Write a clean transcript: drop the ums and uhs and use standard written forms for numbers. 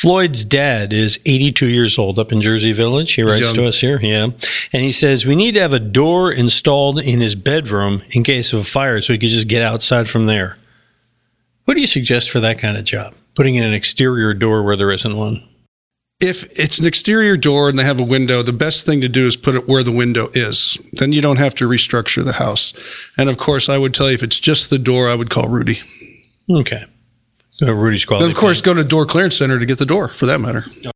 Floyd's dad is 82 years old up in Jersey Village. He writes to us here. Yeah. And he says, we need to have a door installed in his bedroom in case of a fire so he could just get outside from there. What do you suggest for that kind of job? Putting in an exterior door where there isn't one? If it's an exterior door and they have a window, the best thing to do is put it where the window is. Then you don't have to restructure the house. And of course, I would tell you if it's just the door, I would call Rudy. Okay. So Rudy's quality. Then, of course, go to Door Clearance Center to get the door, for that matter.